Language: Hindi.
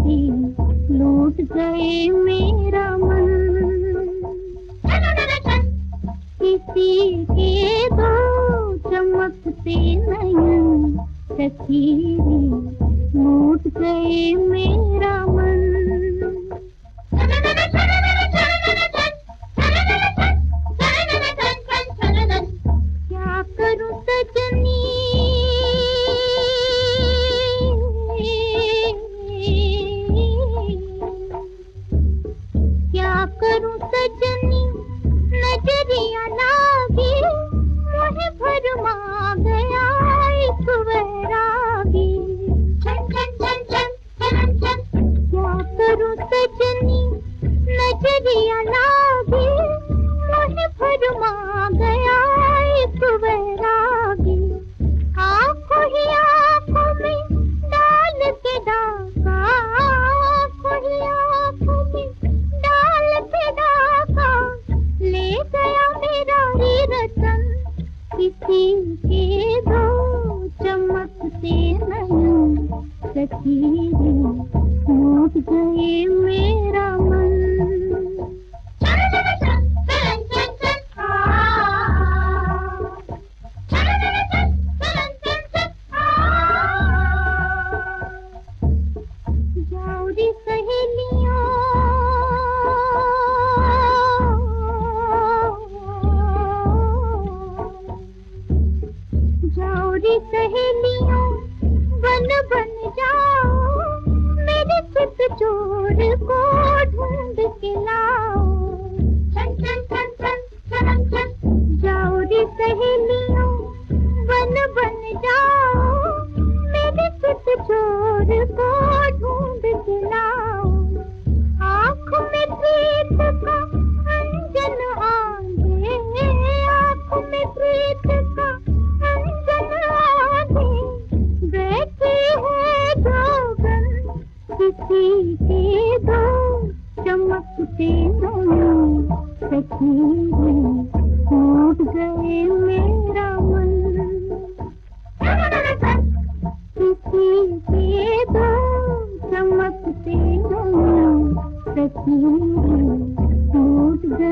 रे लूट गए मेरा मन। किसी के दो चमकते नयन सखी रे लूट गए मेरा मन। क्या करूं सजनी क्या करूं सजनी नजरिया लागी मुझे भरमा गया एक वैरागी। क्या करूं सजनी नजरिया लागी मुझे भरमा गया एक वैरागी। आंखों ही आंखों में डाल के डाका, आंखों ही आंखों में डाल के डाका ले गया मेरा ही रतन। किसी के दो चमकते नयन सखी रे लूट गए मेरा मन। जाओ रे सहेलियों जाओ रे सहेलियों बन बन जाओ मेरे चित चोर को ढूंढ के लाओ। जाओ रे सहेलियों बन बन जाओ मेरे चित चोर को ढूंढ के लाओ। आँख में प्रीत का अंजन आंधे, आँख में प्रीत का अंजन आंधे बैठे है जोगन। किसी के दो चमकते नयन सखी रे लूट गए मेरा मन। किसी के दो चमकते नयन सखी रे लूट गए